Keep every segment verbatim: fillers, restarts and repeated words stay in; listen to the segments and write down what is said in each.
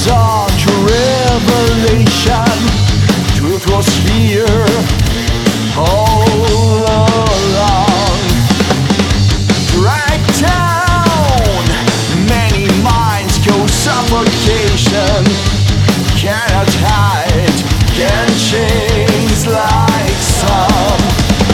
such a revelation. Truth was here all along. Right down, many minds go suffocation. Cannot hide, can change like some.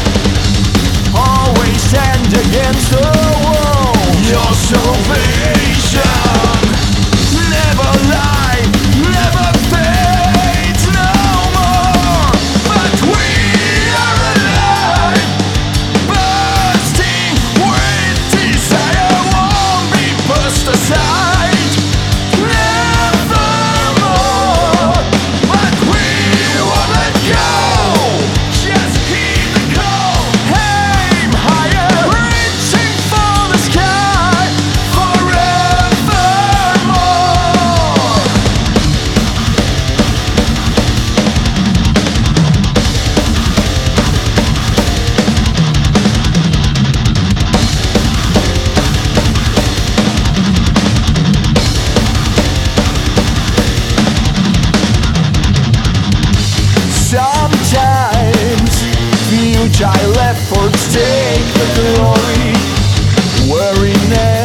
Always stand against the wall. Your salvation never lie, never fades no more. But we are alive, bursting with desire, won't be pushed aside. Nevermore, but we won't let go. Just heed the call, aim higher, reaching for the sky forevermore. Sometimes futile efforts take the glory, worry never.